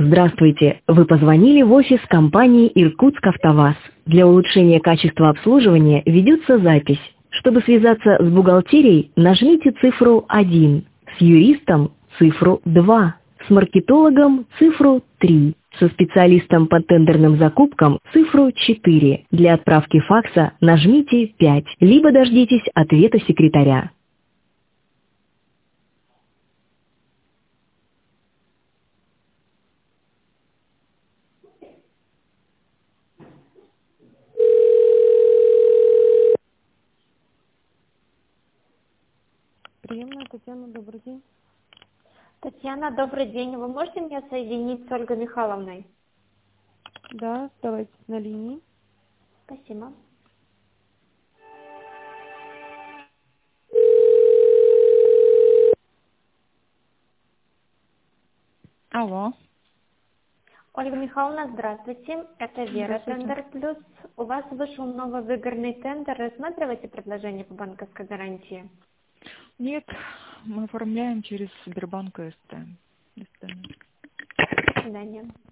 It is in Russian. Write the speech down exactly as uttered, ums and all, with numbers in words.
Здравствуйте! Вы позвонили в офис компании «Иркутск-Автоваз». Для улучшения качества обслуживания ведется запись. Чтобы связаться с бухгалтерией, нажмите цифру один, с юристом – цифру два, с маркетологом – цифру три, со специалистом по тендерным закупкам – цифру четыре. Для отправки факса нажмите пять, либо дождитесь ответа секретаря. Приемная Татьяна, добрый день. Татьяна, добрый день. Вы можете меня соединить с Ольгой Михайловной? Да, давайте на линии. Спасибо. Алло. Ольга Михайловна, здравствуйте. Это Вера, Здравствуйте. Тендер Плюс. У вас вышел новый выигранный тендер. Рассматриваете предложение по банковской гарантии? Нет, мы оформляем через Сбербанк СТ. До свидания.